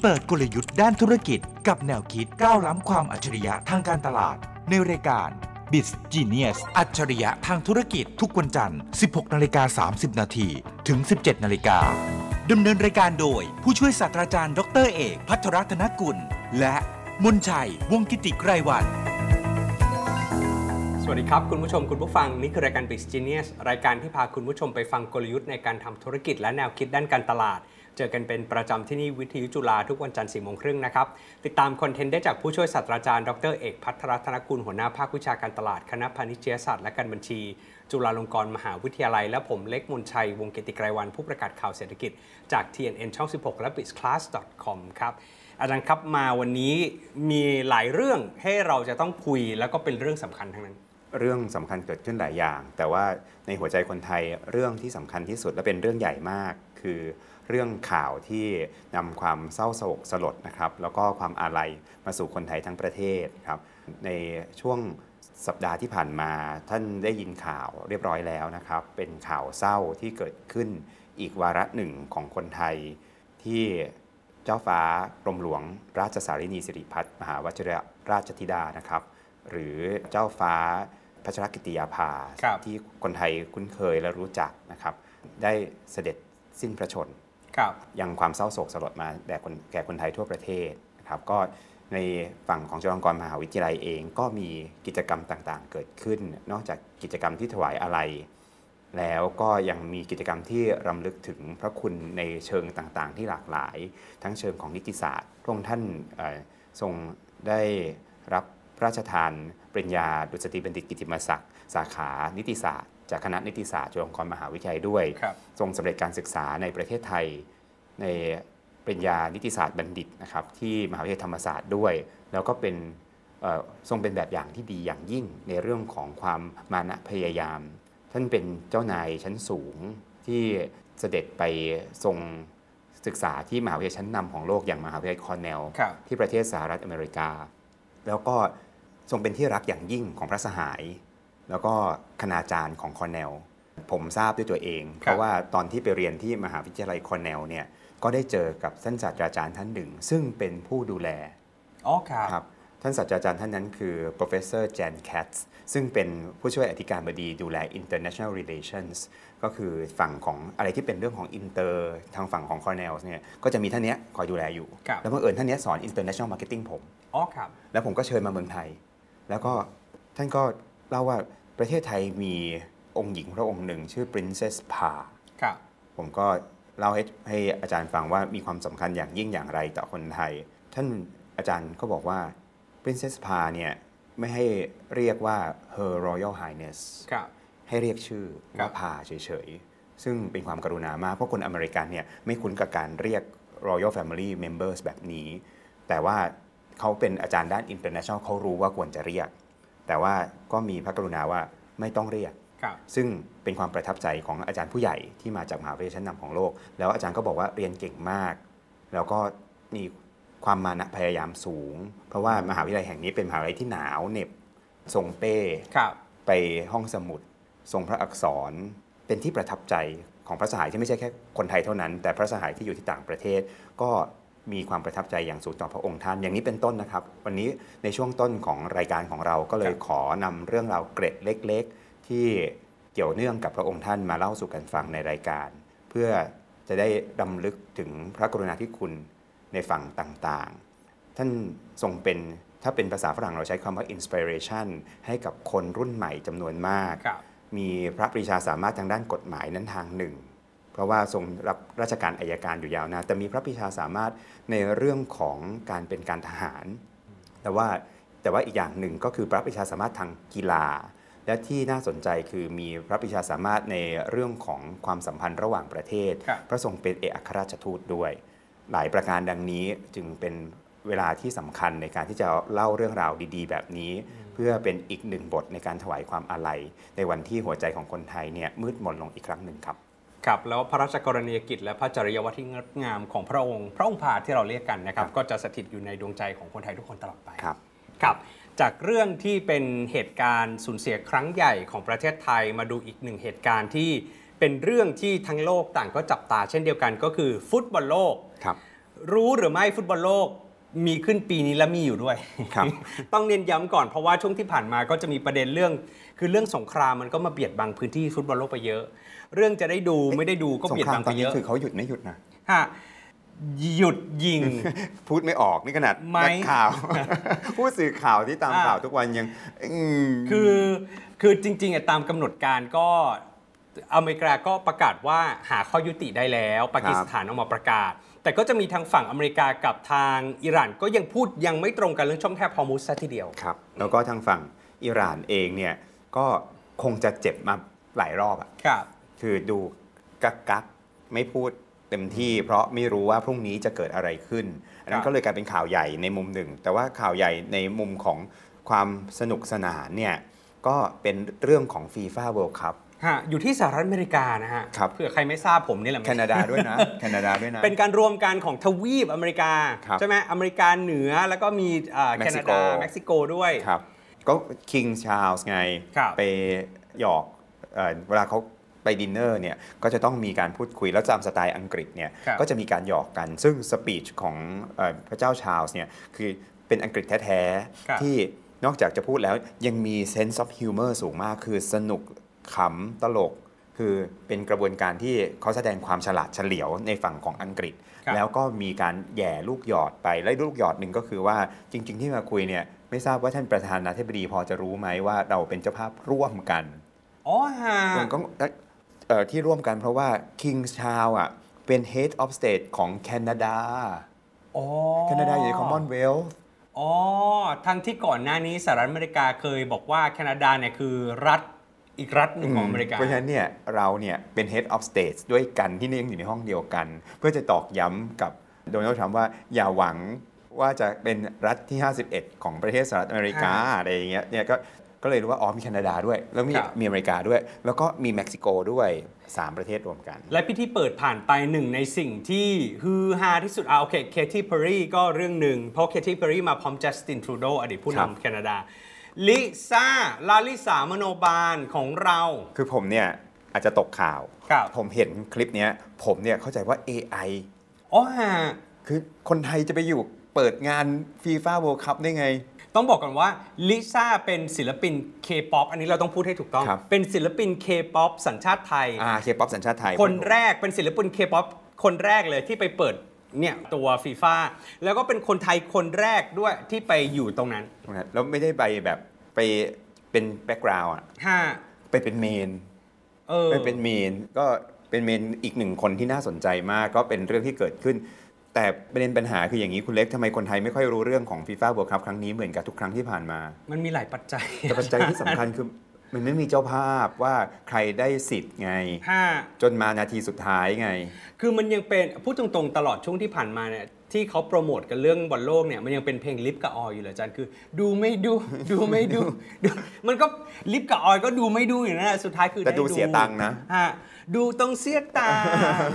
เปิดกลยุทธ์ด้านธุรกิจกับแนวคิดก้าวล้ำความอัจฉริยะทางการตลาดในรายการ Biz Genius อัจฉริยะทางธุรกิจทุกวันจันทร์ 16:30 น.ถึง 17:00 น.ดำเนินรายการโดยผู้ช่วยศาสตราจารย์ดร.เอกภัทรรัตนกุลและมนชัยวงศ์กิติไกรวรรณสวัสดีครับคุณผู้ชมคุณผู้ฟังนี่คือรายการ Biz Genius รายการที่พาคุณผู้ชมไปฟังกลยุทธ์ในการทำธุรกิจและแนวคิดด้านการตลาดเจอกันเป็นประจำที่นี่วิทยุจุฬาทุกวันจันทร์ 4:30 น.นะครับติดตามคอนเทนต์ได้จากผู้ช่วยศาสตราจารย์ดร.เอกภัทรรัตนกุลหัวหน้าภาควิชาการตลาดคณะพาณิชยศาสตร์และการบัญชีจุฬาลงกรณ์มหาวิทยาลัยและผมเล็กมนชัยวงศ์กิติไกรวรรณผู้ประกาศข่าวเศรษฐกิจจาก TNN ช่อง 16 และ bizclass.com ครับอาจารย์ครับมาวันนี้มีหลายเรื่องให้เราจะต้องคุยแล้วก็เป็นเรื่องสำคัญทั้งนั้นเรื่องสำคัญเกิดขึ้นหลายอย่างแต่ว่าในหัวใจคนไทยเรื่องที่สำคัญที่สุดและเป็นเรื่องใหญ่มากคือเรื่องข่าวที่นำความเศร้าโศกสลดนะครับแล้วก็ความอาลัยมาสู่คนไทยทั้งประเทศครับในช่วงสัปดาห์ที่ผ่านมาท่านได้ยินข่าวเรียบร้อยแล้วนะครับเป็นข่าวเศร้าที่เกิดขึ้นอีกวาระหนึ่งของคนไทยที่เจ้าฟ้ากรมหลวงราชสารินีสิริพัฒน์มหาวชิรราชธิดานะครับหรือเจ้าฟ้าพัชรกิติยาภาที่คนไทยคุ้นเคยและรู้จักนะครับได้เสด็จสิ้นพระชนยังความเศร้าโศกสลดมาแก่คนไทยทั่วประเทศนะครับก็ในฝั่งของจุฬาลงกรณ์มหาวิทยาลัยเองก็มีกิจกรรมต่างๆเกิดขึ้นนอกจากกิจกรรมที่ถวายอาลัยแล้วก็ยังมีกิจกรรมที่รำลึกถึงพระคุณในเชิงต่างๆที่หลากหลายทั้งเชิงของนิติศาสตร์พระองค์ท่านทรงได้รับพระราชทานปริญญาดุษฎีบัณฑิตกิตติมศักดิ์สาขานิติศาสตร์จากคณะนิติศาสตร์จุฬาลงกรณ์มหาวิทยาลัยด้วยทรงสำเร็จการศึกษาในประเทศไทยในปริญญานิติศาสตร์บัณฑิตนะครับที่มหาวิทยาลัยธรรมศาสตร์ด้วยแล้วก็เป็นทรงเป็นแบบอย่างที่ดีอย่างยิ่งในเรื่องของความมานะพยายามท่านเป็นเจ้านายชั้นสูงที่เสด็จไปทรงศึกษาที่มหาวิทยาลัยชั้นนำของโลกอย่างมหาวิทยาลัยคอร์เนลที่ประเทศสหรัฐอเมริกาแล้วก็ทรงเป็นที่รักอย่างยิ่งของพระสหายแล้วก็คณาจารย์ของคอร์เนลผมทราบด้วยตัวเองเพราะว่าตอนที่ไปเรียนที่มหาวิทยาลัยคอร์เนลเนี่ยก็ได้เจอกับท่านศาสตราจารย์ท่านหนึ่งซึ่งเป็นผู้ดูแลครับท่านศาสตราจารย์ท่านนั้นคือ Professor Jan Katz ซึ่งเป็นผู้ช่วยอธิการบดีดูแล International Relations ก็คือฝั่งของอะไรที่เป็นเรื่องของอินเตอร์ทางฝั่งของ Cornell เนี่ยก็จะมีท่านนี้คอยดูแลอยู่แล้วบังเอิญท่านนี้สอน International Marketing ผมแล้วผมก็เชิญมาเมืองไทยแล้วก็ท่านก็เล่าว่าประเทศไทยมีองค์หญิงพระองค์หนึ่งชื่อ Princess Pa ผมก็เล่าให้อาจารย์ฟังว่ามีความสำคัญอย่างยิ่งอย่างไรต่อคนไทยท่านอาจารย์ก็บอกว่า Princess Pa เนี่ยไม่ให้เรียกว่า Her Royal Highness ให้เรียกชื่อว่า Pa เฉยๆซึ่งเป็นความกรุณามากเพราะคนอเมริกันเนี่ยไม่คุ้นกับการเรียก Royal Family Members แบบนี้แต่ว่าเขาเป็นอาจารย์ด้าน International เขารู้ว่าควรจะเรียกแต่ว่าก็มีพระกรุณาว่าไม่ต้องเรียกซึ่งเป็นความประทับใจของอาจารย์ผู้ใหญ่ที่มาจากมหาวิทยาลัยชั้นนำของโลกแล้วอาจารย์ก็บอกว่าเรียนเก่งมากแล้วก็มีความมานะพยายามสูงเพราะว่ามหาวิทยาลัยแห่งนี้เป็นมหาวิทยาลัยที่หนาวเหน็บทรงเป้ไปห้องสมุดทรงพระอักษรเป็นที่ประทับใจของพระสหายที่ไม่ใช่แค่คนไทยเท่านั้นแต่พระสหายที่อยู่ที่ต่างประเทศก็มีความประทับใจอย่างสูงต่อพระองค์ท่านอย่างนี้เป็นต้นนะครับวันนี้ในช่วงต้นของรายการของเราก็เลยขอนำเรื่องราวเกร็ดเล็กๆที่เกี่ยวเนื่องกับพระองค์ท่านมาเล่าสู่กันฟังในรายการเพื่อจะได้รำลึกถึงพระกรุณาธิคุณในฝั่งต่างๆท่านทรงเป็นถ้าเป็นภาษาฝรั่งเราใช้คำว่า inspiration ให้กับคนรุ่นใหม่จำนวนมากมีพระปรีชาสามารถทางด้านกฎหมายนั้นทางหนึ่งเพราะว่าทรงรับราชการอัยการอยู่ยาวนานแต่มีพระปรีชาสามารถในเรื่องของการเป็นการทหารแต่ว่าอีกอย่างหนึ่งก็คือพระปรีชาสามารถทางกีฬาและที่น่าสนใจคือมีพระปรีชาสามารถในเรื่องของความสัมพันธ์ระหว่างประเทศพระทรงเป็นเอกอัครราชทูตด้วยหลายประการดังนี้จึงเป็นเวลาที่สำคัญในการที่จะเล่าเรื่องราวดีๆแบบนี้เพื่อเป็นอีกหนึ่งบทในการถวายความอาลัยในวันที่หัวใจของคนไทยเนี่ยมืดมนลงอีกครั้งหนึ่งครับแล้วพระราชกรณียกิจและพระจริยวัตรที่งดงามของพระองค์พาที่เราเรียกกันนะครับก็จะสถิตอยู่ในดวงใจของคนไทยทุกคนตลอดไปครับจากเรื่องที่เป็นเหตุการณ์สูญเสียครั้งใหญ่ของประเทศไทยมาดูอีกหนึ่งเหตุการณ์ที่เป็นเรื่องที่ทั้งโลกต่างก็จับตาเช่นเดียวกันก็คือฟุตบอลโลกรู้หรือไม่ฟุตบอลโลกมีขึ้นปีนี้และมีอยู่ด้วย ต้องเน้นย้ำก่อนเพราะว่าช่วงที่ผ่านมาก็จะมีประเด็นเรื่องสงครามมันก็มาเบียดบังพื้นที่ฟุตบอลโลกไปเยอะเรื่องจะได้ดูไม่ได้ดูก็เบียดบังไปเยอะคือเขาหยุดไม่หยุดนะหยุดยิงพูดไม่ออกนี่ขนาดนักข่าว ผู้สื่อข่าวที่ตามข่าวทุกวันยังคือจริงๆตามกำหนดการก็อเมริกาก็ประกาศว่าหาข้อยุติได้แล้วปากีสถานออกมาประกาศแต่ก็จะมีทางฝั่งอเมริกากับทางอิหร่านก็ยังไม่ตรงกันเรื่องช่องแคบฮอร์มุซซะทีเดียวครับแล้วก็ทางฝั่งอิหร่านเองเนี่ยก็คงจะเจ็บมาหลายรอบอ่ะคือดูกักไม่พูดเต็มที่เพราะไม่รู้ว่าพรุ่งนี้จะเกิดอะไรขึ้นอันนั้นก็เลยกลายเป็นข่าวใหญ่ในมุมหนึ่งแต่ว่าข่าวใหญ่ในมุมของความสนุกสนานเนี่ยก็เป็นเรื่องของ FIFA World Cup อยู่ที่สหรัฐอเมริกานะฮะเผื่อใครไม่ทราบผมนี่แหละแคนาดาด้วยนะแคนาดาด้วยนะเป็นการรวมกันของทวีปอเมริกาใช่ไหมอเมริกาเหนือแล้วก็มีแคนาดาเม็กซิโกด้วยครับก็คิงชาร์ลส์ไงไปหยอกเวลาเขาไปดินเนอร์เนี่ยก็จะต้องมีการพูดคุยแล้วตามสไตล์อังกฤษเนี่ยก็จะมีการหยอกกันซึ่งสปีชของพระเจ้าชาร์ลส์เนี่ยคือเป็นอังกฤษแท้ๆที่นอกจากจะพูดแล้วยังมี sense of humor สูงมากคือสนุกขำตลกคือเป็นกระบวนการที่เขาแสดงความฉลาดเฉลียวในฝั่งของอังกฤษแล้วก็มีการแย่ลูกหยอดไปและลูกหยอดหนึ่งก็คือว่าจริงๆที่มาคุยเนี่ยไม่ทราบว่าท่านประธานาธิบดีพอจะรู้ไหมว่าเราเป็นเจ้าภาพร่วมกันมันก็ที่ร่วมกันเพราะว่า King Charles อ่ะเป็น Head of State ของแคนาดาแคนาดาอยู่ใน Commonwealth ทั้งที่ก่อนหน้านี้สหรัฐอเมริกาเคยบอกว่าแคนาดาเนี่ยคือรัฐอีกรัฐหนึ่งของอเมริกาเพราะฉะนั้นเนี่ยเราเนี่ยเป็น Head of State ด้วยกันที่นี่ยังอยู่ในห้องเดียวกันเพื่อจะตอกย้ำกับโดนัลด์ทรัมป์ว่าอย่าหวังว่าจะเป็นรัฐที่51ของประเทศสหรัฐอเมริกาอะไรอย่างเงี้ยเนี่ยก็เลยรู้ว่ามีแคนาดาด้วยแล้วมีอเมริกาด้วยแล้วก็มีเม็กซิโกด้วย3ประเทศรวมกันและพิธีเปิดผ่านไปหนึ่งในสิ่งที่ฮือฮาที่สุดโอเคเคที่เพอร์รี่ก็เรื่องหนึ่งเพราะเคที่เพอร์รี่มาพร้อมจัสตินทรูโดอดีตผู้นำแคนาดาลิซ่าลาลิสามโนบาลของเราคือผมเนี่ยอาจจะตกข่าวผมเห็นคลิปนี้ผมเนี่ยเข้าใจว่า AI คือคนไทยจะไปอยู่เปิดงาน FIFA World Cup ได้ไงต้องบอกก่อนว่าลิซ่าเป็นศิลปิน K-POP อันนี้เราต้องพูดให้ถูกต้องเป็นศิลปิน K-POP สัญชาติไทย K-POP สัญชาติไทยคนแรกเป็นศิลปิน K-POP คนแรกเลยที่ไปเปิดเนี่ยตัว FIFA แล้วก็เป็นคนไทยคนแรกด้วยที่ไปอยู่ตรงนั้นแล้วไม่ได้ไปแบบไปเป็นแบ็คกราวด์ไปเป็นเมนไปเป็นเมนก็เป็นเมนอีกหนึ่งคนที่น่าสนใจมากก็เป็นเรื่องที่เกิดขึ้นแต่ประเด็นปัญหาคืออย่างนี้คุณเล็กทำไมคนไทยไม่ค่อยรู้เรื่องของ FIFA World Cup ครั้งนี้เหมือนกับทุกครั้งที่ผ่านมามันมีหลายปัจจัยแต่ปัจจัยที่สำคัญคือมันไม่มีเจ้าภาพว่าใครได้สิทธิ์ไงจนมานาทีสุดท้ายไงคือมันยังเป็นพูดตรงๆตลอดช่วงที่ผ่านมาเนี่ยที่เขาโปรโมทกันเรื่องบอลโลกเนี่ยมันยังเป็นเพลงลิฟกับออยอยู่เลยอาจารย์คือดูไม่ดูไม่ดูมันก็ลิฟกับออยก็ดูไม่ดูอยู่นั่นแหละสุดท้ายคือแต่ดูเสียตังค์นะดูต้องเสียตังค์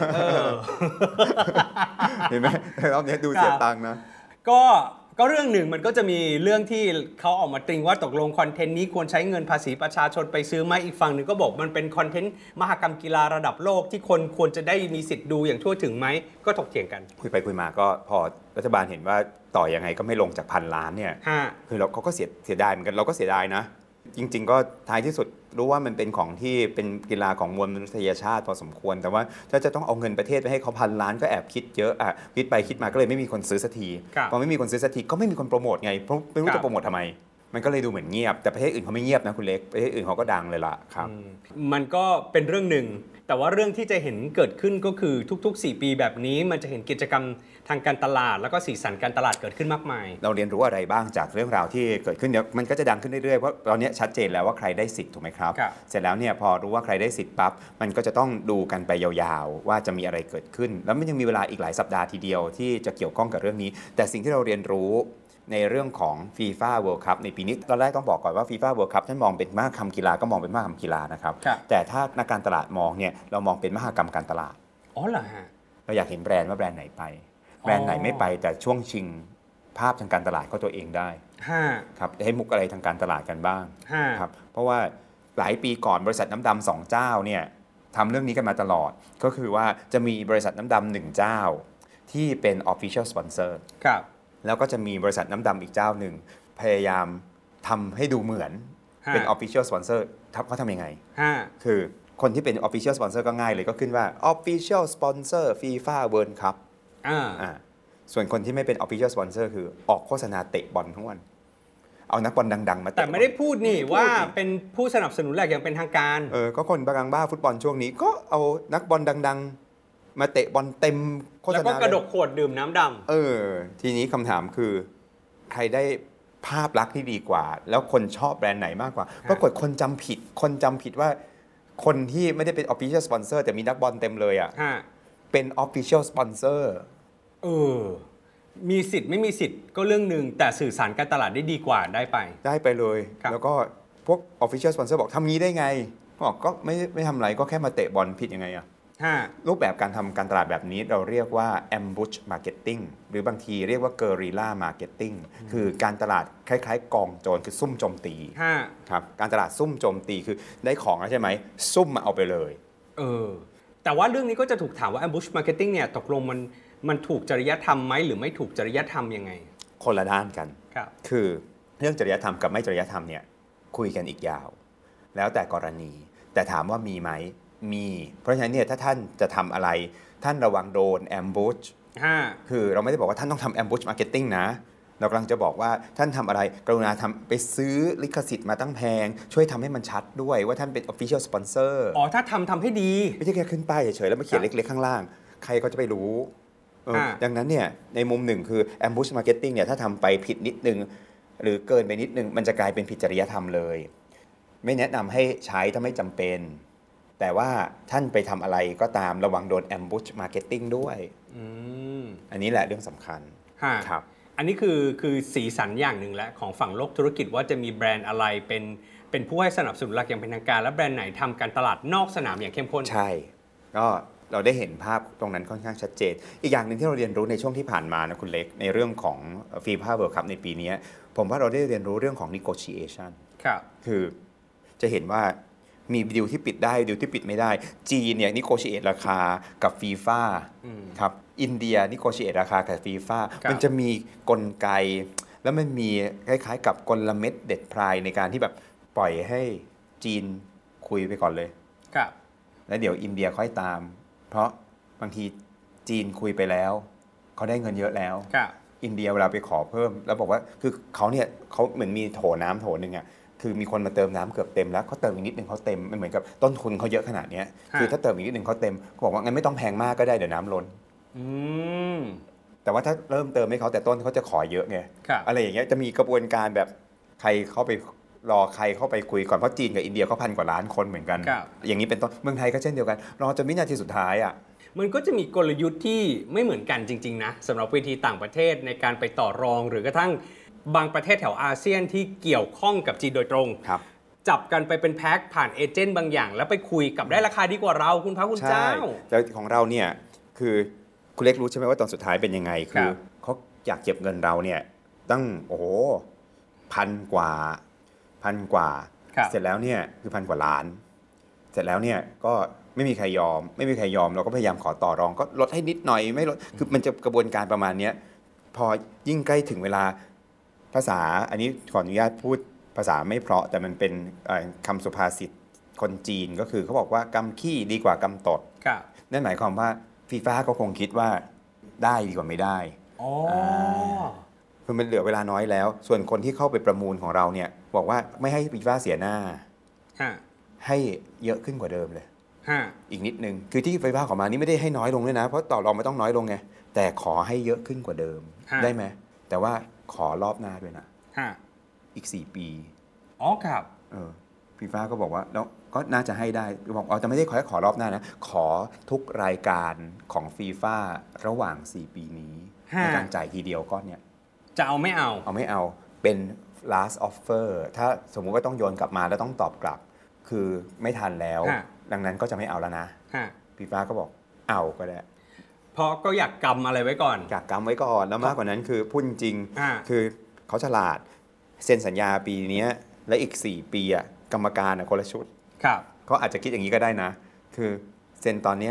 เห็นไหมรอบนี้ดูเสียตังค์นะก็เรื่องหนึ่งมันก็จะมีเรื่องที่เขาออกมาตริงว่าตกลงคอนเทนต์นี้ควรใช้เงินภาษีประชาชนไปซื้อไหมอีกฝั่งหนึ่งก็บอกมันเป็นคอนเทนต์มหกรรมกีฬาระดับโลกที่คนควรจะได้มีสิทธิ์ดูอย่างทั่วถึงไหมก็ถกเถียงกันคุยไปคุยมาก็พอรัฐบาลเห็นว่าต่อยังไงก็ไม่ลงจาก1,000 ล้านเนี่ยคือเขาก็เสียดายเหมือนกันเราก็เสียดายนะจริงๆก็ท้ายที่สุดรู้ว่ามันเป็นของที่เป็นกีฬาของมวลมนุษยชาติพอสมควรแต่ว่าถ้าจะต้องเอาเงินประเทศไปให้เขา1,000 ล้านก็แอบคิดเยอะคิดไปคิดมาก็เลยไม่มีคนซื้อสักทีพอไม่มีคนซื้อสักทีก็ไม่มีคนโปรโมทไงเพราะไม่รู้จะโปรโมททำไมมันก็เลยดูเหมือนเงียบแต่ประเทศอื่นเขาไม่เงียบนะคุณเล็กประเทศอื่นเขาก็ดังเลยล่ะครับมันก็เป็นเรื่องหนึ่งแต่ว่าเรื่องที่จะเห็นเกิดขึ้นก็คือทุกๆ4 ปีแบบนี้มันจะเห็นกิจกรรมทางการตลาดแล้วก็สีสันการตลาดเกิดขึ้นมากมายเราเรียนรู้อะไรบ้างจากเรื่องราวที่เกิดขึ้นเดี๋ยวมันก็จะดังขึ้นเรื่อยๆเพราะตอนนี้ชัดเจนแล้วว่าใครได้สิทธิ์ถูกไหมครับเสร็จแล้วเนี่ยพอรู้ว่าใครได้สิทธิ์ปั๊บมันก็จะต้องดูกันไปยาวๆว่าจะมีอะไรเกิดขึ้นแล้วมันยังมีเวลาอีกหลายสัปดาห์ทีเดียวที่จะเกี่ยวข้องกับเรื่องนี้แต่สิ่งที่เราเรียนรู้ในเรื่องของ FIFA World Cup ในปีนี้ตอนแรกต้องบอกก่อนว่า FIFA World Cup ท่านมองเป็นมหกรรมกีฬาก็มองเป็นมหกรรมกีฬานะครับแต่ถ้านักการตลาดมองเนี่ยเรามองเป็นมหกรรมการตลาดเหรอฮะเราอยากเห็นแบรนด์ว่าแบรนด์ไหนไปแบรนด์ไหนไม่ไปแต่ช่วงชิงภาพทางการตลาดเขาตัวเองได้ครับให้มุกอะไรทางการตลาดกันบ้างครับเพราะว่าหลายปีก่อนบริษัทน้ำดำ2 เจ้าเนี่ยทำเรื่องนี้กันมาตลอดก็คือว่าจะมีบริษัทน้ำดำ1 เจ้าที่เป็น Official Sponsor ครับแล้วก็จะมีบริษัทน้ำดำอีกเจ้าหนึ่งพยายามทำให้ดูเหมือนเป็น Official Sponsor เขาทำยังไงคือคนที่เป็น Official Sponsor ก็ง่ายเลยก็ขึ้นว่า Official Sponsor FIFA World Cup ส่วนคนที่ไม่เป็น Official Sponsor คือออกโฆษณาเตะบอลทั้งวันเอานักบอลดังๆมาแต่ไม่ได้พูดนี่ว่าเป็นผู้สนับสนุนหลักอย่างเป็นทางการก็คนบางบ้าฟุตบอลช่วงนี้ก็เอานักบอลดังๆมาเตะบอลเต็มโฆษณาแล้วก็กระดกขวดดื่มน้ำดำทีนี้คำถามคือใครได้ภาพลักษณ์ที่ดีกว่าแล้วคนชอบแบรนด์ไหนมากกว่าปรากฏคนจำผิดว่าคนที่ไม่ได้เป็น Official Sponsor แต่มีนักบอลเต็มเลยเป็น Official Sponsor มีสิทธิ์ไม่มีสิทธิ์ก็เรื่องนึงแต่สื่อสารการตลาดได้ดีกว่าได้ไปเลยแล้วก็พวก Official Sponsor บอกทำงี้ได้ไงบอกก็ไม่ทำอะไรก็แค่มาเตะบอลผิดยังไงรูปแบบการทำการตลาดแบบนี้เราเรียกว่า ambush marketing หรือบางทีเรียกว่า guerrilla marketing คือการตลาดคล้ายๆกองโจรคือซุ่มโจมตีครับการตลาดซุ่มโจมตีคือได้ของแล้วใช่ไหมซุ่มมาเอาไปเลยแต่ว่าเรื่องนี้ก็จะถูกถามว่า ambush marketing เนี่ยตกลงมันถูกจริยธรรมไหมหรือไม่ถูกจริยธรรมยังไงคนละด้านกันคือเรื่องจริยธรรมกับไม่จริยธรรมเนี่ยคุยกันอีกยาวแล้วแต่กรณีแต่ถามว่ามีไหมมีเพราะฉะนั้นเนี่ยถ้าท่านจะทำอะไรท่านระวังโดน ambush คือเราไม่ได้บอกว่าท่านต้องทำ ambush marketing นะเรากำลังจะบอกว่าท่านทำอะไรกรุณาทำไปซื้อลิขสิทธิ์มาตั้งแพงช่วยทำให้มันชัดด้วยว่าท่านเป็น official sponsor ถ้าทำให้ดีไม่ใช่แค่ขึ้นป้ายเฉยๆแล้วมาเขียนเล็กๆข้างล่างใครก็จะไปรู้ดังนั้นเนี่ยในมุมหนึ่งคือ ambush marketing เนี่ยถ้าทำไปผิดนิดนึงหรือเกินไปนิดนึงมันจะกลายเป็นผิดจริยธรรมเลยไม่แนะนำให้ใช้ถ้าไม่จำเป็นแต่ว่าท่านไปทำอะไรก็ตามระวังโดน ambush marketing ด้วยอันนี้แหละเรื่องสำคัญครับอันนี้คือสีสันอย่างหนึ่งแล้วของฝั่งโลกธุรกิจว่าจะมีแบรนด์อะไรเป็นผู้ให้สนับสนุนหลักอย่างเป็นทางการและแบรนด์ไหนทำการตลาดนอกสนามอย่างเข้มข้นใช่ก็เราได้เห็นภาพตรงนั้นค่อนข้างชัดเจนอีกอย่างหนึ่งที่เราเรียนรู้ในช่วงที่ผ่านมานะคุณเล็กในเรื่องของ FIFA World Cup ในปีนี้ผมว่าเราได้เรียนรู้เรื่องของ negotiation คือจะเห็นว่ามีดีลที่ปิดได้ดีลที่ปิดไม่ได้จีนเนี่ยnegotiateราคากับ FIFA ครับอินเดียnegotiateราคากับ FIFA มันจะมีกลไกแล้วมันมีคล้ายๆกับกลเม็ดเด็ดพรายในการที่แบบปล่อยให้จีนคุยไปก่อนเลยแล้วเดี๋ยวอินเดียค่อยตามเพราะบางทีจีนคุยไปแล้วเขาได้เงินเยอะแล้วอินเดียเวลาไปขอเพิ่มแล้วบอกว่าคือเขาเหมือนมีโถน้ำโถนึงคือมีคนมาเติมน้ำเกือบเต็มแล้วเขาเติมอีกนิดนึงเขาเต็มมันเหมือนกับต้นทุนเขาเยอะขนาดนี้คือถ้าเติมอีกนิดนึงเขาเต็มเขาบอกว่างั้นไม่ต้องแพงมากก็ได้เดี๋ยวน้ำล้นแต่ว่าถ้าเริ่มเติมให้เขาแต่ต้นเขาจะขอเยอะไงอะไรอย่างเงี้ยจะมีกระบวนการแบบใครเข้าไปรอใครเข้าไปคุยก่อนเพราะจีนกับอินเดียเขา1,000 กว่าล้านคนเหมือนกันอย่างนี้เป็นต้นเมืองไทยก็เช่นเดียวกันรอจนวินาทีสุดท้ายมันก็จะมีกลยุทธ์ที่ไม่เหมือนกันจริงๆนะสำหรับเวทีต่างประเทศในการไปต่อรองหรือกระทั่งบางประเทศแถวอาเซียนที่เกี่ยวข้องกับจีนโดยตรงจับกันไปเป็นแพ็คผ่านเอเจนต์บางอย่างแล้วไปคุยกับได้ราคาดีกว่าเราคุณพระคุณเจ้าแต่ของเราเนี่ยคือคุณเล็กรู้ใช่ไหมว่าตอนสุดท้ายเป็นยังไงคือเขาอยากเก็บเงินเราเนี่ยตั้ง1,000 กว่าเสร็จแล้วเนี่ยคือ1,000 กว่าล้านเสร็จแล้วเนี่ยก็ไม่มีใครยอมเราก็พยายามขอต่อรองก็ลดให้นิดหน่อยไม่ลดคือมันจะกระบวนการประมาณนี้พอยิ่งใกล้ถึงเวลาภาษาอันนี้ขออนุญาตพูดภาษาไม่เพราะแต่มันเป็นคำสุภาษิตคนจีนก็คือเขาบอกว่ากำขี้ดีกว่ากำตดนั่นหมายความว่าฟีฟ่าก็คงคิดว่าได้ดีกว่าไม่ได้คือมันเหลือเวลาน้อยแล้วส่วนคนที่เข้าไปประมูลของเราเนี่ยบอกว่าไม่ให้ฟีฟ่าเสียหน้าให้เยอะขึ้นกว่าเดิมเลยอีกนิดนึงคือที่ฟีฟ่าขอมานี่ไม่ได้ให้น้อยลงเลยนะเพราะต่อรองไม่ต้องน้อยลงไงแต่ขอให้เยอะขึ้นกว่าเดิมได้ไหมแต่ว่าขอรอบหน้าด้วยนะอีก4 ปีครับฟีฟ่าก็บอกว่าแล้วก็น่าจะให้ได้บอกแต่ไม่ได้ขอรอบหน้านะขอทุกรายการของฟีฟ่าระหว่าง4 ปีนี้ในการจ่ายทีเดียวก้อนเนี่ยจะเอาไม่เอาเป็น last offer ถ้าสมมุติว่าต้องโยนกลับมาแล้วต้องตอบกลับคือไม่ทันแล้วดังนั้นก็จะไม่เอาแล้วนะฟีฟ่าก็บอกเอาก็ได้เพราะก็อยากกำอะไรไว้ก่อนอยากกำไว้ก่อนแล้วมากกว่านั้นคือพูดจริงคือเขาฉลาดเซ็นสัญญาปีนี้และอีก4 ปีกรรมการคนละชุดเขาอาจจะคิดอย่างนี้ก็ได้นะคือเซ็นตอนนี้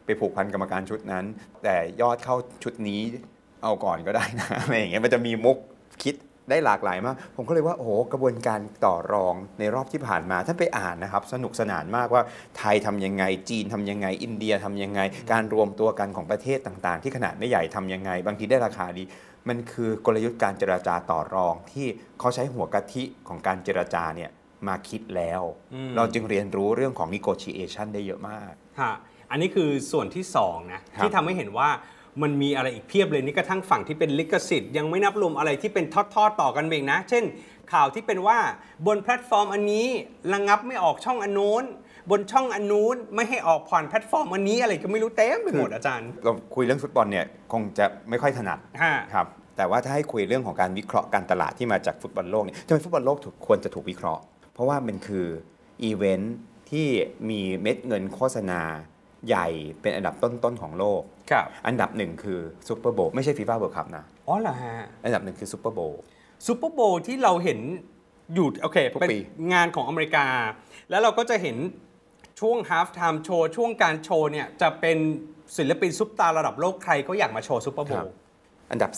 ไปผูกพันกรรมการชุดนั้นแต่ยอดเข้าชุดนี้เอาก่อนก็ได้นะอะไรอย่างเงี้ยมันจะมีมุกคิดได้หลากหลายมากผมก็เลยว่าโอ้โหกระบวนการต่อรองในรอบที่ผ่านมาท่านไปอ่านนะครับสนุกสนานมากว่าไทยทำยังไงจีนทำยังไงอินเดียทำยังไงการรวมตัวกันของประเทศต่างๆที่ขนาดไม่ใหญ่ทำยังไงบางทีได้ราคาดีมันคือกลยุทธ์การเจรจาต่อรองที่เขาใช้หัวกะทิของการเจรจาเนี่ยมาคิดแล้วเราจึงเรียนรู้เรื่องของ negotiation ได้เยอะมากอันนี้คือส่วนที่2นะที่ทำให้เห็นว่ามันมีอะไรอีกเพียบเลยนี่กระทั่งฝั่งที่เป็นลิขสิทธิ์ยังไม่นับรวมอะไรที่เป็นทอดต่อกันเองนะเช่นข่าวที่เป็นว่าบนแพลตฟอร์มอันนี้ระงับไม่ออกช่องอันนู้นบนช่องอันนู้นไม่ให้ออกผ่านแพลตฟอร์มอันนี้อะไรก็ไม่รู้เต็มไปหมดอาจารย์เราคุยเรื่องฟุตบอลเนี่ยคงจะไม่ค่อยถนัดครับแต่ว่าถ้าให้คุยเรื่องของการวิเคราะห์การตลาดที่มาจากฟุตบอลโลกเนี่ยทำไมฟุตบอลโลกควรจะถูกวิเคราะห์เพราะว่ามันคืออีเวนท์ที่มีเม็ดเงินโฆษณาใหญ่เป็นอันดับต้นๆของโลกอันดับหนึ่งคือซูเปอร์โบว์ไม่ใช่ฟีฟ่าเวิลด์คัพนะอ๋อเหรอฮะอันดับหนึ่งคือซูเปอร์โบว์ที่เราเห็นอยู่โอเคเป็นงานของอเมริกาแล้วเราก็จะเห็นช่วงฮาล์ฟไทม์โชว์ช่วงการโชว์เนี่ยจะเป็นศิลปินซุปตาร์ระดับโลกใครก็อยากมาโชว์ซูเปอร์โบว์อันดับ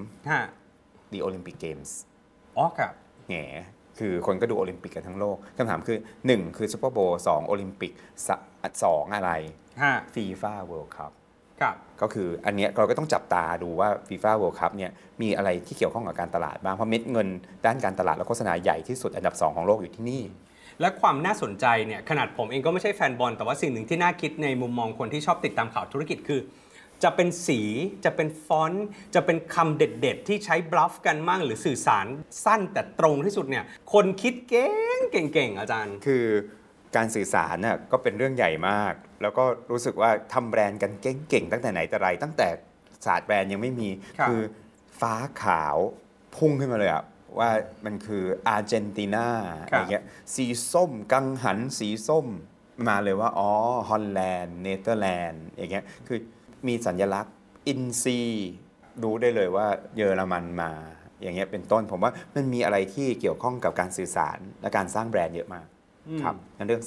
3 The Olympic Games อ๋อครับแหมคือคนก็ดูโอลิมปิกกันทั้งโลกคำถามคือ1คือซูเปอร์โบว์2โอลิมปิก2อะไรFIFA World Cup ก็คืออันเนี้ยเราก็ต้องจับตาดูว่า FIFA World Cup เนี่ยมีอะไรที่เกี่ยวข้องกับการตลาดบ้างเพราะเม็ดเงินด้านการตลาดและโฆษณาใหญ่ที่สุดอันดับ2ของโลกอยู่ที่นี่และความน่าสนใจเนี่ยขนาดผมเองก็ไม่ใช่แฟนบอลแต่ว่าสิ่งหนึ่งที่น่าคิดในมุมมองคนที่ชอบติดตามข่าวธุรกิจคือจะเป็นสีจะเป็นฟอนต์จะเป็นคำเด็ดๆที่ใช้บลัฟกันมั่งหรือสื่อสารสั้นแต่ตรงที่สุดเนี่ยคนคิดเก่งอาจารย์คือการสื่อสารน่ะก็เป็นเรื่องใหญ่มากแล้วก็รู้สึกว่าทำแบรนด์กันเก่งตั้งแต่ไหนแต่ไรตั้งแต่ศาสตร์แบรนด์ยังไม่มีคือฟ้าขาวพุ่งขึ้นมาเลยอะว่ามันคืออาร์เจนตินาอะไรเงี้ยสีส้มกังหันสีส้มมาเลยว่าอ๋อฮอลแลนด์เนเธอร์แลนด์อย่างเงี้ยคือมีสัญลักษณ์อินซีรู้ได้เลยว่าเยอรมันมาอย่างเงี้ยเป็นต้นผมว่ามันมีอะไรที่เกี่ยวข้องกับการสื่อสารและการสร้างแบรนด์เยอะมากครับนั่นเรื่อง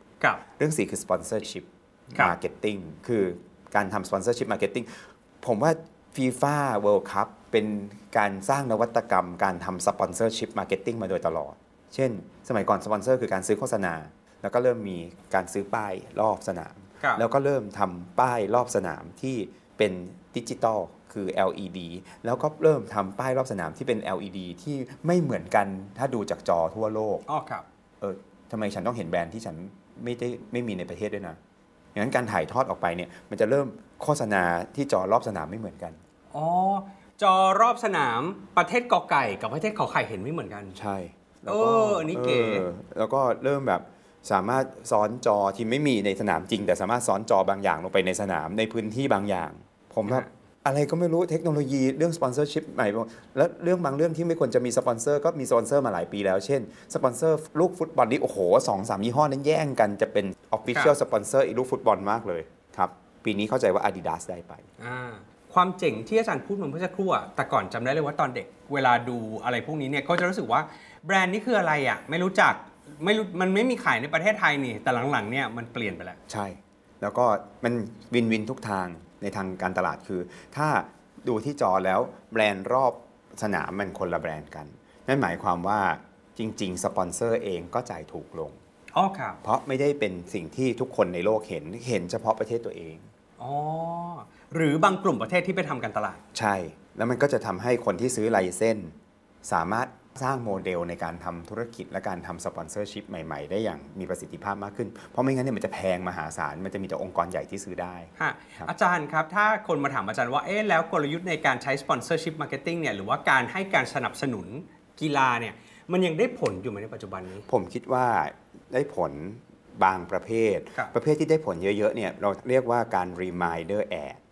3เรื่อง4คือสปอนเซอร์ชิพมาร์เก็ตติ้งคือการทำสปอนเซอร์ชิพมาร์เก็ตติ้งผมว่า FIFA World Cup เป็นการสร้างนวัตกรรมการทำสปอนเซอร์ชิพมาร์เก็ตติ้งมาโดยตลอดเช่นสมัยก่อนสปอนเซอร์คือการซื้อโฆษณาแล้วก็เริ่มมีการซื้อป้ายรอบสนามแล้วก็เริ่มทำป้ายรอบสนามที่เป็นดิจิตอลคือ LED แล้วก็เริ่มทำป้ายรอบสนามที่เป็น LED ที่ไม่เหมือนกันถ้าดูจากจอทั่วโลกครับทำไมฉันต้องเห็นแบรนด์ที่ฉันไม่มีในประเทศด้วยนะอย่างนั้นการถ่ายทอดออกไปเนี่ยมันจะเริ่มโฆษณาที่จอรอบสนามไม่เหมือนกันจอรอบสนามประเทศกอไก่กับประเทศขอไข่เห็นไม่เหมือนกันใช่แล้วก็อันนี้เก๋แล้วก็เริ่มแบบสามารถซ้อนจอที่ไม่มีในสนามจริงแต่สามารถซ้อนจอบางอย่างลงไปในสนามในพื้นที่บางอย่างผมแบบอะไรก็ไม่รู้เทคโนโลยีเรื่องสปอนเซอร์ชิพใหม่แล้วเรื่องบางเรื่องที่ไม่ควรจะมีสปอนเซอร์ก็มีสปอนเซอร์มาหลายปีแล้วเช่นสปอนเซอร์ลูกฟุตบอลนี่โอ้โห 2-3 ยี่ห้อนั้นแย่งกันจะเป็น Official สปอนเซอร์อีกลูกฟุตบอลมากเลยครับปีนี้เข้าใจว่า Adidas ได้ไปความเจ๋งที่อาจารย์พูดมาเมื่อสักครู่แต่ก่อนจำได้เลยว่าตอนเด็กเวลาดูอะไรพวกนี้เนี่ยก็จะรู้สึกว่าแบรนด์นี้คืออะไรไม่รู้จักมันไม่มีขายในประเทศไทยนี่แต่หลังๆเนี่ยมันเปลี่ยนไปแล้วใช่แล้วก็มันวินทุกทางในทางการตลาดคือถ้าดูที่จอแล้วแบรนด์รอบสนามมันคนละแบรนด์กันนั่นหมายความว่าจริงๆสปอนเซอร์เองก็จ่ายถูกลงครับเพราะไม่ได้เป็นสิ่งที่ทุกคนในโลกเห็นเฉพาะประเทศตัวเองหรือบางกลุ่มประเทศที่ไปทำการตลาดใช่แล้วมันก็จะทำให้คนที่ซื้อไลเซนส์สามารถสร้างโมเดลในการทำธุรกิจและการทำสปอนเซอร์ชิพใหม่ๆได้อย่างมีประสิทธิภาพมากขึ้นเพราะไม่งั้นเนี่ยมันจะแพงมหาศาลมันจะมีแต่องค์กรใหญ่ที่ซื้อได้อาจารย์ครับถ้าคนมาถามอาจารย์ว่าแล้วกลยุทธ์ในการใช้สปอนเซอร์ชิพมาร์เก็ตติ้งเนี่ยหรือว่าการให้การสนับสนุนกีฬาเนี่ยมันยังได้ผลอยู่ไหมในปัจจุบันนี้ผมคิดว่าได้ผลบางประเภทที่ได้ผลเยอะๆเนี่ยเราเรียกว่าการ reminder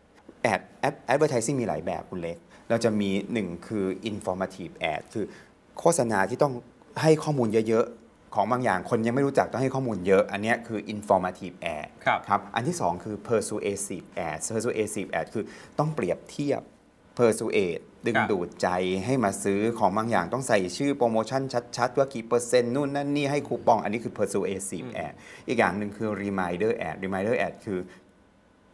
advertising มีหลายแบบคุณเล็กเราจะมี1คือ informative ad คือโฆษณาที่ต้องให้ข้อมูลเยอะๆของบางอย่างคนยังไม่รู้จักต้องให้ข้อมูลเยอะอันนี้คือ informative ad ครับอันที่2คือ persuasive ad คือต้องเปรียบเทียบ persuade ดึงดูดใจให้มาซื้อของบางอย่างต้องใส่ชื่อโปรโมชั่นชัดๆว่ากี่เปอร์เซ็นต์นู่นนั่นนี่ให้คูปองอันนี้คือ persuasive ad อีกอย่างหนึ่งคือ reminder ad คือ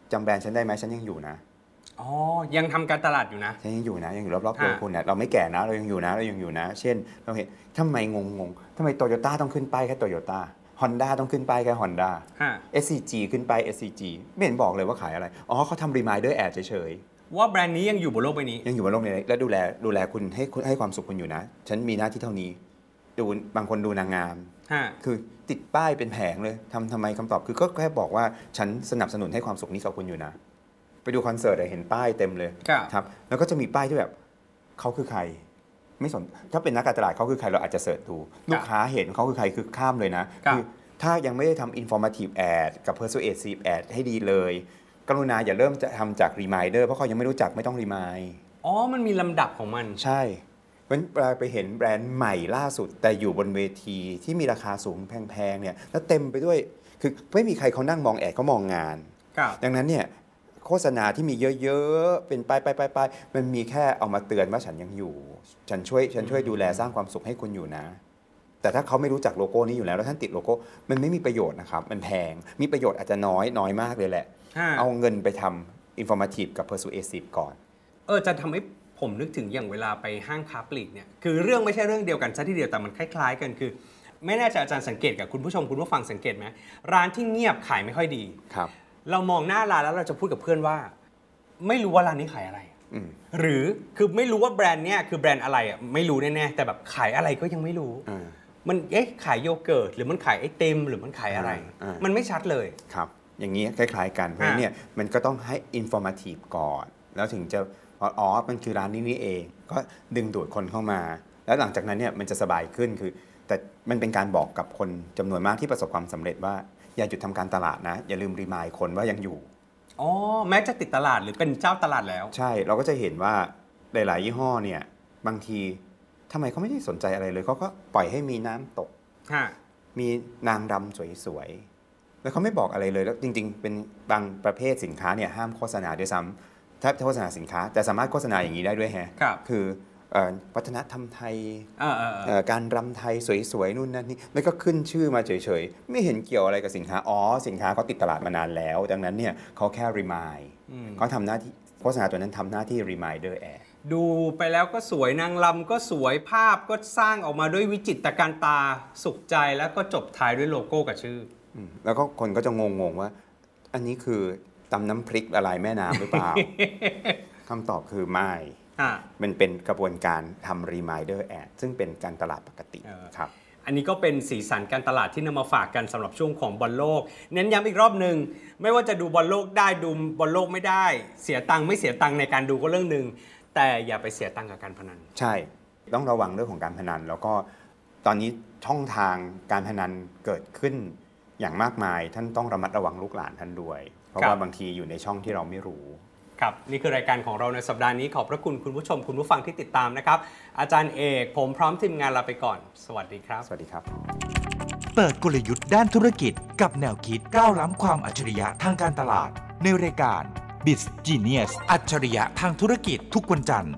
จำแบรนด์ฉันได้ไหมฉันยังอยู่นะอ๋อยังทำการตลาดอยู่นะฉันยังอยู่นะยังอยู่รอบๆตัวคุณเนี่ยเราไม่แก่นะเรายังอยู่นะเช่นเราเห็นทำไมงงทำไมโตโยต้าต้องขึ้นป้ายแค่โตโยต้าHonda ต้องขึ้นป้ายแค่ Honda SCG ขึ้นป้าย SCG ไม่เห็นบอกเลยว่าขายอะไรอ๋อเขาทำ reminder ad เฉยๆว่าแบรนด์นี้ยังอยู่บนโลกใบนี้ยังอยู่บนโลกนี้และดูแลคุณให้ความสุขคุณอยู่นะฉันมีหน้าที่เท่านี้ดูบางคนดูนางงามคือติดป้ายเป็นแผงเลยทำไมคำตอบคือก็แค่บอกว่าฉันสนับสนุนให้ความสุขนี้กับคุณอยู่นะไปดูคอนเสิร์ตเห็นป้ายเต็มเลยครับแล้วก็จะมีป้ายที่แบบเขาคือใครไม่สนถ้าเป็นนักการตลาดเขาคือใครเราอาจจะเสิร์ชดูลูกค้าเห็นเขาคือใครคือข้ามเลยนะคือถ้ายังไม่ได้ทำ informative ad กับ persuasive ad ให้ดีเลยกรุณาอย่าเริ่มจะทำจาก reminder เพราะเขายังไม่รู้จักไม่ต้อง remind อ๋อมันมีลำดับของมันใช่เพราะฉะนั้นไปเห็นแบรนด์ใหม่ล่าสุดแต่อยู่บนเวทีที่มีราคาสูงแพงๆเนี่ยแล้วเต็มไปด้วยคือไม่มีใครเขานั่งมองแอดเขามองงานดังนั้นเนี่ยโฆษณาที่มีเยอะๆเป็นป้ายมันมีแค่เอามาเตือนว่าฉันยังอยู่ฉันช่วยดูแลสร้างความสุขให้คุณอยู่นะแต่ถ้าเขาไม่รู้จักโลโก้นี้อยู่แล้วท่านติดโลโก้มันไม่มีประโยชน์นะครับมันแพงมีประโยชน์อาจจะน้อยมากเลยแหละเอาเงินไปทำ informative กับ persuasive ก่อนจะทำให้ผมนึกถึงอย่างเวลาไปห้างค้าปลีกเนี่ยคือเรื่องไม่ใช่เรื่องเดียวกันซะทีเดียวแต่มันคล้ายๆกันคือไม่แน่ใจอาจารย์สังเกตกับคุณผู้ชมคุณผู้ฟังสังเกตไหมร้านที่เงียบขายไม่ค่อยดีครับเรามองหน้าร้านแล้วเราจะพูดกับเพื่อนว่าไม่รู้ว่าร้านนี้ขายอะไรหรือคือไม่รู้ว่าแบรนด์เนี้ยคือแบรนด์อะไรอ่ะไม่รู้แน่ๆแต่แบบขายอะไรก็ยังไม่รู้มันขายโยเกิร์ตหรือมันขายไอติมหรือมันขายอะไรมันไม่ชัดเลยครับอย่างนี้คล้ายๆกันเพราะเนี่ยมันก็ต้องให้ informative ก่อนแล้วถึงจะอ๋อมันคือร้านนี้นี่เองก็ดึงดูดคนเข้ามาแล้วหลังจากนั้นเนี่ยมันจะสบายขึ้นคือแต่มันเป็นการบอกกับคนจำนวนมากที่ประสบความสำเร็จว่าอย่าหยุดทำการตลาดนะอย่าลืมรีมายคนว่ายังอยู่อ๋อแม้จะติดตลาดหรือเป็นเจ้าตลาดแล้วใช่เราก็จะเห็นว่าหลายๆยี่ห้อเนี่ยบางทีทำไมเขาไม่ได้สนใจอะไรเลยเขาก็ปล่อยให้มีน้ำตกมีนางรำสวยๆแล้วเขาไม่บอกอะไรเลยแล้วจริงๆเป็นบางประเภทสินค้าเนี่ยห้ามโฆษณาด้วยซ้ำถ้าโฆษณาสินค้าแต่สามารถโฆษณาอย่างนี้ได้ด้วยคือวัฒนธรรมไทยการรำไทยสวยๆนู่นนั่นนี่แล้วก็ขึ้นชื่อมาเฉยๆไม่เห็นเกี่ยวอะไรกับสินค้าสินค้าเขาติดตลาดมานานแล้วดังนั้นเนี่ยเขาแค่ remind เขาทำหน้าที่โฆษณาตัวนั้นทำหน้าที่ reminder ad ดูไปแล้วก็สวยนางรำก็สวยภาพก็สร้างออกมาด้วยวิจิตรการตาสุขใจแล้วก็จบท้ายด้วยโลโก้กับชื่อแล้วก็คนก็จะงงๆว่าอันนี้คือตำน้ำพริกละลายแม่น้ำหรือเปล่า คำตอบคือไม่มันเป็นกระบวนการทำ reminder ad ซึ่งเป็นการตลาดปกติครับอันนี้ก็เป็นสีสันการตลาดที่นำมาฝากกันสำหรับช่วงของบอลโลกเน้นย้ำอีกรอบนึงไม่ว่าจะดูบอลโลกได้ดูบอลโลกไม่ได้เสียตังค์ไม่เสียตังค์ในการดูก็เรื่องนึงแต่อย่าไปเสียตังค์กับการพนันใช่ต้องระวังเรื่องของการพนันแล้วก็ตอนนี้ช่องทางการพนันเกิดขึ้นอย่างมากมายท่านต้องระมัดระวังลูกหลานท่านด้วยเพราะว่าบางทีอยู่ในช่องที่เราไม่รู้ครับนี่คือรายการของเราในสัปดาห์นี้ขอบพระคุณคุณผู้ชมคุณผู้ฟังที่ติดตามนะครับอาจารย์เอกผมพร้อมทีมงานลาไปก่อนสวัสดีครับสวัสดีครับเปิดกลยุทธ์ด้านธุรกิจกับแนวคิดก้าวล้ำความอัจฉริยะทางการตลาดในรายการ Biz Genius อัจฉริยะทางธุรกิจทุกวันจันทร์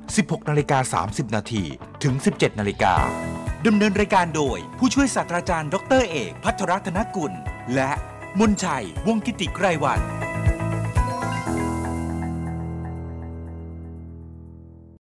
16:30 น.ถึง 17:00 น.ดำเนินรายการโดยผู้ช่วยศาสตราจารย์ดร.เอกภัทรรัตนกุลและมนชัยวงศ์กิติไกรวรรณ